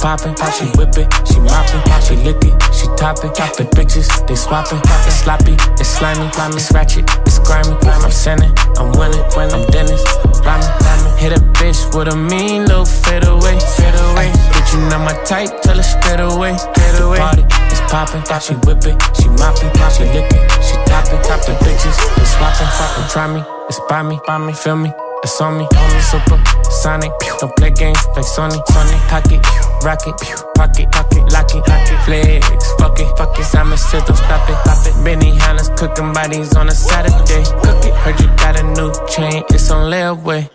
poppin', she whip it, she moppin', she lick it, she toppin'. The bitches, they swappin', it's sloppy, it's slimy, it's ratchet, it's grimy. I'm sinning, I'm winning, when I'm Dennis, rhyming. Hit a bitch with a mean little fadeaway. Bitch, you not my type, tell her straight away. Party, it's poppin', she whip it, she moppin', she lick it, she toppin'. The bitches, they swappin', try me, it's by me, feel me. It's on me, super sonic. Don't play games like Sony. Pocket, rocket, pocket, lock it, flex, fuck it. Simon said don't stop it. Benny Hanna's cooking bodies on a Saturday. Cook it. Heard you got a new chain, it's on layaway.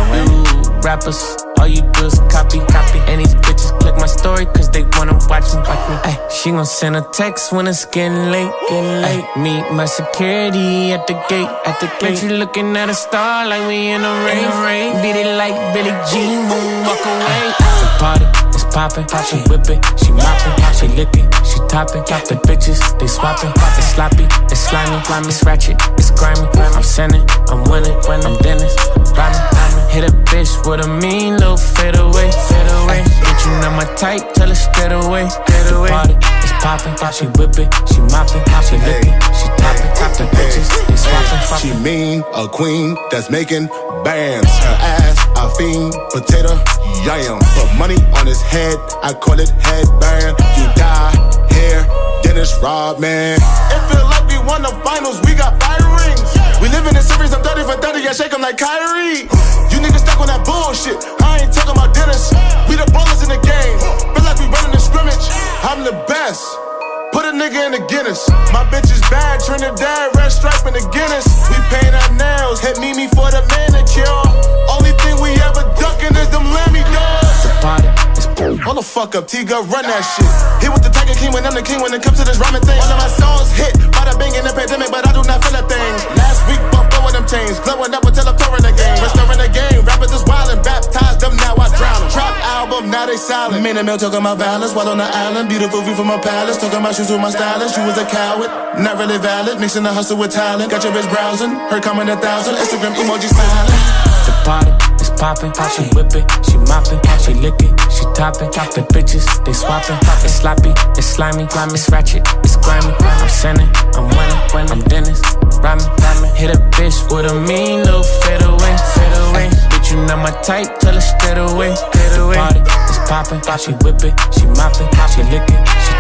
You rappers, all you do is copy. And these bitches click my story cause they wanna watch me. Ay, she gon' send a text when it's getting late. Ay, meet my security at the gate. Bitch, you looking at a star like we in a rain. Beat it like Billie Jean, boom, walk away. The party, it's poppin', she whip it, she moppin', she lick it, she toppin'. The bitches, they swappin', it's sloppy, it's slimy, it's ratchet, it's grimy. I'm sinning, I'm winning, when I'm Dennis, rhyming. Hit a bitch with a mean little fadeaway. Bitch, you not my type, tell her straight away. The party, it's poppin', she whip it, she moppin', she lick it, she toppin'. The bitches, they swappin'. She mean, a queen that's making bands. Her ass, a fiend, potato, yam. Put money on his head, I call it headband. You die here, Dennis Rodman. It feel like we won the finals, we got fire rings. We live in a series, I'm 30 for 30, I shake them like Kyrie. You niggas stuck on that bullshit, I ain't talking about Dennis. We the ballers in the game, feel like we running the scrimmage. I'm the best, put a nigga in the Guinness. My bitch is bad, Trinidad, red stripe in the Guinness. We paint our nails, hit Mimi for the manicure. Only thing we ever duckin' is them Lammy dogs. The party, hold the fuck up, T-Gun, run that shit. He was the Tiger King when I'm the king when it comes to this rhyming thing. All of my songs hit, bada bing in the pandemic, but I do not feel a thing. Last week, bumped over them chains, glowing up until I'm touring the game. Restoring the game, rappers is wildin', baptized them, now I drown them. Trap album, now they silent. Made a meal, talking about violence, while on the island. Beautiful view from my palace, talking about shoes with my stylist. You was a coward, not really valid, mixing the hustle with talent. Got your bitch browsing, her comment 1,000, Instagram emoji smiling. The party, it's poppin', she whip it, she moppin', she lick it, she toppin'. The bitches, they swappin', it's sloppy, it's slimy, it's ratchet, it's grimy. I'm sinning, I'm winning, when I'm Dennis, rhyming. Hit a bitch with a mean little fadeaway. Bitch, you not my type, tell her straight away. The party, it's poppin', she whip it, she moppin', she lick it, she